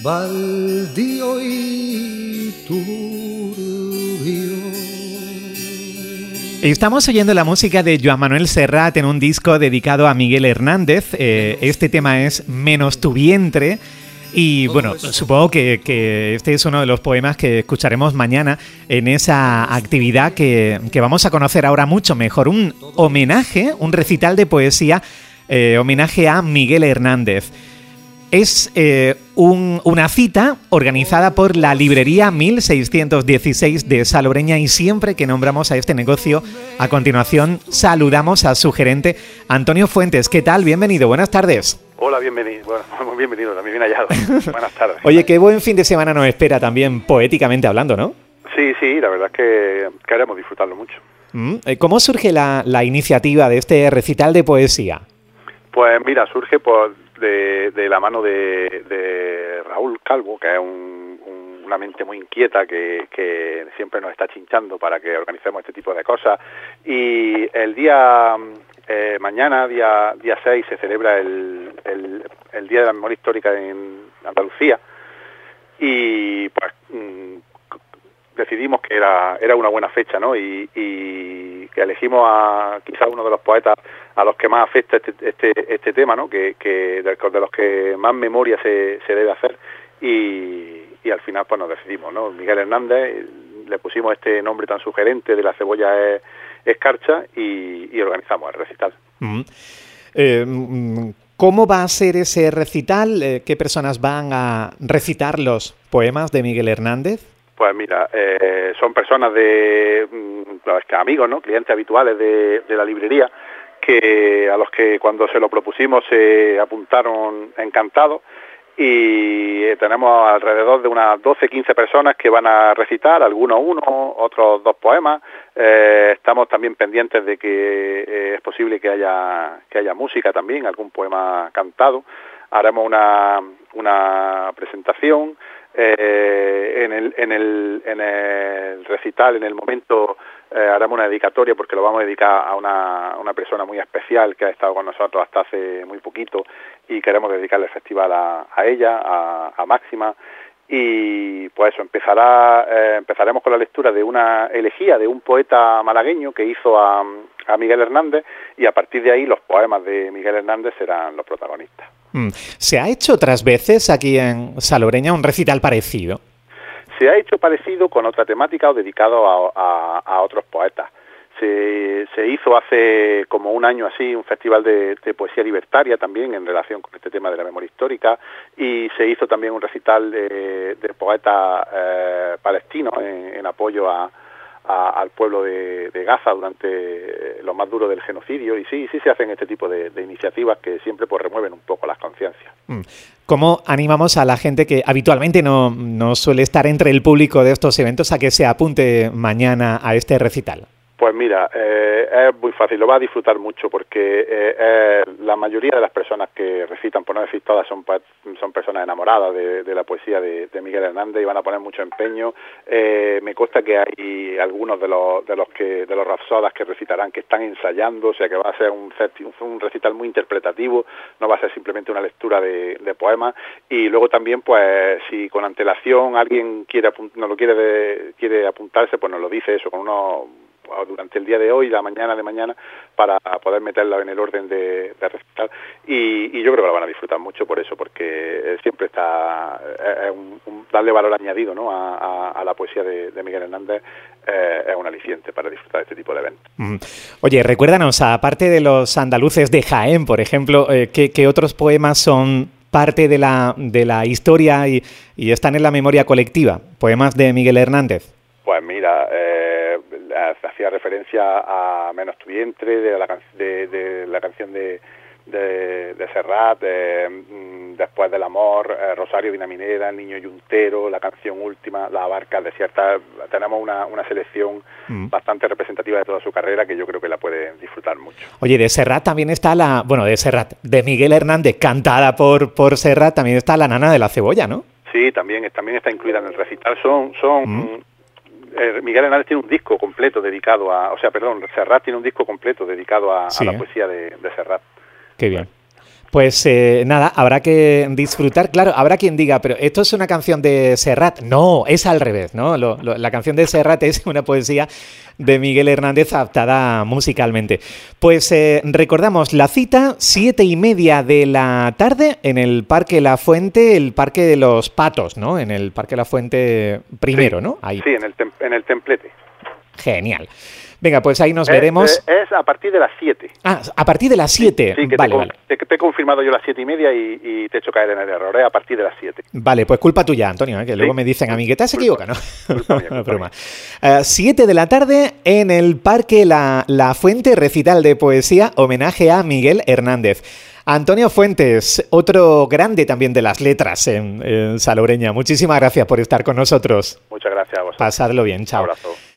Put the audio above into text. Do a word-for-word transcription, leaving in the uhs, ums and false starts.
baldío y turbio. Estamos oyendo la música de Joan Manuel Serrat en un disco dedicado a Miguel Hernández. Eh, este tema es Menos tu vientre. Y bueno, supongo que, que este es uno de los poemas que escucharemos mañana en esa actividad que, que vamos a conocer ahora mucho mejor. Un homenaje, un recital de poesía, eh, homenaje a Miguel Hernández. Es eh, un, una cita organizada por la librería mil seiscientos dieciséis de Salobreña, y siempre que nombramos a este negocio, a continuación saludamos a su gerente, Antonio Fuentes. ¿Qué tal? Bienvenido, buenas tardes. Hola, bienvenido. Bueno, muy bienvenido, también bien hallado. Buenas tardes. Oye, qué buen fin de semana nos espera también, poéticamente hablando, ¿no? Sí, sí, la verdad es que queremos disfrutarlo mucho. Mm, ¿Cómo surge la, la iniciativa de este recital de poesía? Pues mira, surge por de, de la mano de, de Raúl Calvo, que es un, un, una mente muy inquieta que, que siempre nos está chinchando para que organicemos este tipo de cosas. Y el día... Eh, mañana, día día seis, se celebra el, el, el Día de la Memoria Histórica en Andalucía, y pues mmm, decidimos que era era una buena fecha, ¿no? Y, y que elegimos a quizás uno de los poetas a los que más afecta este este, este tema, ¿no? Que, que de, de los que más memoria se, se debe hacer, y, y al final pues nos decidimos, ¿no? Miguel Hernández, le pusimos este nombre tan sugerente de La cebolla es escarcha, y, y organizamos el recital. Mm. Eh, ¿Cómo va a ser ese recital? Eh, ¿Qué personas van a recitar los poemas de Miguel Hernández? Pues mira, eh, son personas de, mm, amigos, ¿no? Clientes habituales de, de la librería, que a los que cuando se lo propusimos se apuntaron encantados. Y tenemos alrededor de unas doce, quince personas que van a recitar, algunos uno, otros dos poemas. Eh, estamos también pendientes de que eh, es posible que haya que haya música también, algún poema cantado. Haremos una, una presentación. Eh, en el en el en el recital, en el momento, eh, haremos una dedicatoria, porque lo vamos a dedicar a una, a una persona muy especial que ha estado con nosotros hasta hace muy poquito, y queremos dedicarle el festival a, a ella, a, a Máxima. Y pues eso, empezará eh, empezaremos con la lectura de una elegía de un poeta malagueño que hizo a, a Miguel Hernández, y a partir de ahí los poemas de Miguel Hernández serán los protagonistas. Mm. ¿Se ha hecho otras veces aquí en Salobreña un recital parecido? Se ha hecho parecido con otra temática o dedicado a, a, a otros poetas. Se, se hizo hace como un año así un festival de, de poesía libertaria también en relación con este tema de la memoria histórica, y se hizo también un recital de, de poetas eh, palestinos en, en apoyo a, a, al pueblo de, de Gaza durante lo más duro del genocidio. Y sí, sí se hacen este tipo de, de iniciativas que siempre pues remueven un poco las conciencias. ¿Cómo animamos a la gente que habitualmente no, no suele estar entre el público de estos eventos a que se apunte mañana a este recital? Pues mira, eh, es muy fácil, lo va a disfrutar mucho, porque eh, eh, la mayoría de las personas que recitan, por no decir todas, son, son personas enamoradas de, de la poesía de, de Miguel Hernández, y van a poner mucho empeño. Eh, me consta que hay algunos de los de los que de los rapsodas que recitarán que están ensayando, o sea que va a ser un, un recital muy interpretativo, no va a ser simplemente una lectura de, de poemas. Y luego también, pues, si con antelación alguien quiere no lo quiere de, quiere apuntarse, pues nos lo dice eso, con unos durante el día de hoy, la mañana de mañana, para poder meterla en el orden de, de recital, y, y yo creo que lo van a disfrutar mucho por eso, porque siempre está es un, un, darle valor añadido, ¿no? a, a, a la poesía de, de Miguel Hernández, eh, es un aliciente para disfrutar de este tipo de eventos. Mm. Oye, recuérdanos, aparte de los andaluces de Jaén, por ejemplo, eh, ¿qué, qué otros poemas son parte de la, de la historia y, y están en la memoria colectiva? ¿Poemas de Miguel Hernández? Pues mira, eh, hacía referencia a Menos tu vientre, de la, de, de la canción de, de, de Serrat, de, Después del amor, eh, Rosario Vinaminera, El niño yuntero, la canción última, La barca desierta. Tenemos una, una selección mm. bastante representativa de toda su carrera, que yo creo que la pueden disfrutar mucho. Oye, de Serrat también está la, bueno, de Serrat, de Miguel Hernández, cantada por, por Serrat, también está La nana de la cebolla, ¿no? Sí, también, también está incluida en el recital. Son, son mm. Eh, Miguel Hernández tiene un disco completo dedicado a... O sea, perdón, Serrat tiene un disco completo dedicado a, sí, a la poesía de, de Serrat. Qué bien. Pues eh, nada, habrá que disfrutar. Claro, habrá quien diga, pero esto es una canción de Serrat. No, es al revés, ¿no? Lo, lo, la canción de Serrat es una poesía de Miguel Hernández adaptada musicalmente. Pues eh, recordamos la cita, siete y media de la tarde en el Parque La Fuente, el Parque de los Patos, ¿no? En el Parque La Fuente primero, sí, ¿no? Ahí. Sí, en el, tem en el templete. Genial. Venga, pues ahí nos es, veremos. Es, es a partir de las siete. Ah, a partir de las siete. Sí, sí, que vale, te, vale. Te, te he confirmado yo las siete y media y, y te he hecho caer en el error. Es a partir de las siete. Vale, pues culpa tuya, Antonio, ¿eh? que sí. Luego me dicen a mí que te has equivocado, ¿no? Broma. Uh, siete de la tarde en el Parque La, La Fuente, recital de poesía, homenaje a Miguel Hernández. Antonio Fuentes, otro grande también de las letras en, en Salobreña. Muchísimas gracias por estar con nosotros. Muchas gracias a vosotros. Pasadlo bien, chao. Un abrazo.